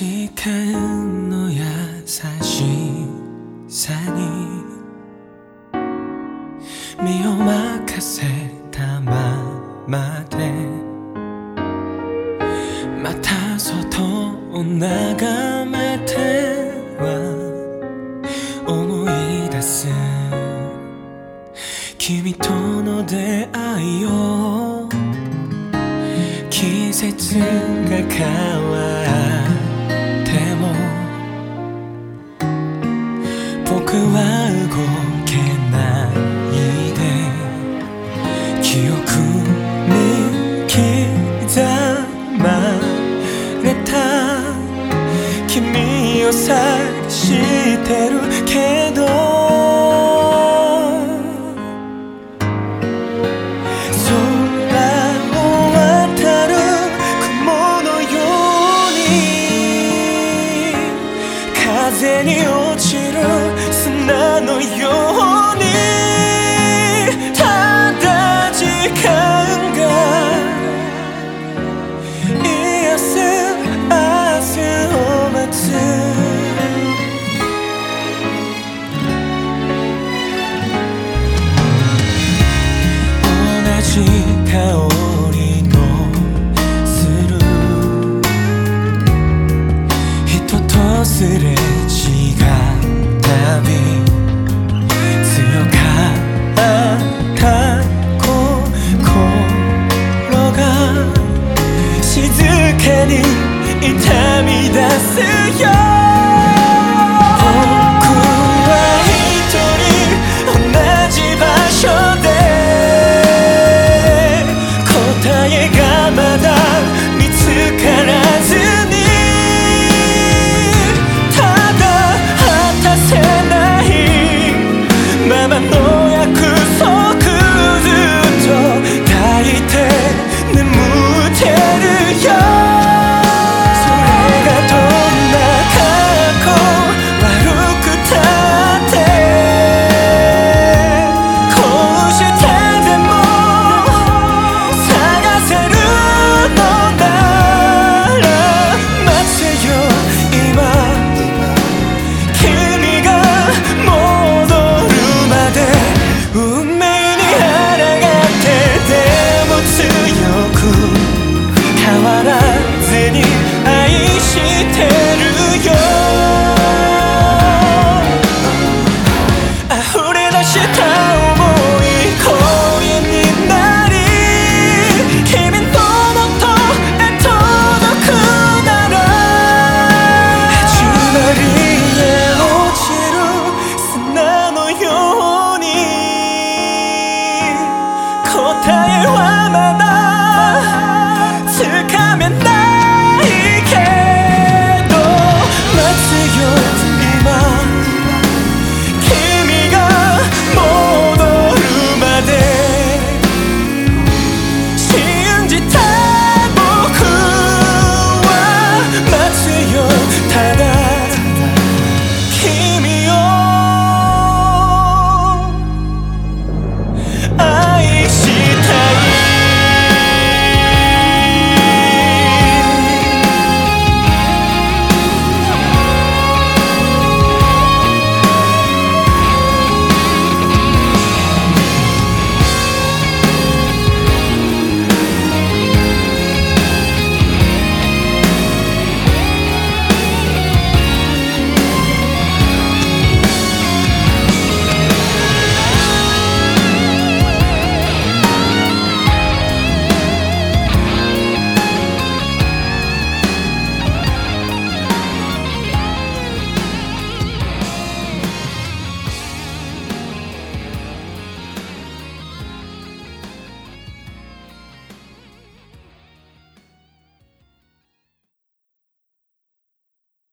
時間の優しさに身を任せたままでまた外を眺めては思い出す君との出会いを季節が変わっても僕は動けないで記憶に刻まれた君を探してるけど風に落ちる砂のようにただ時間が癒す明日を待つ同じ香りのする人とすれ強かった心が静かに痛み出すよ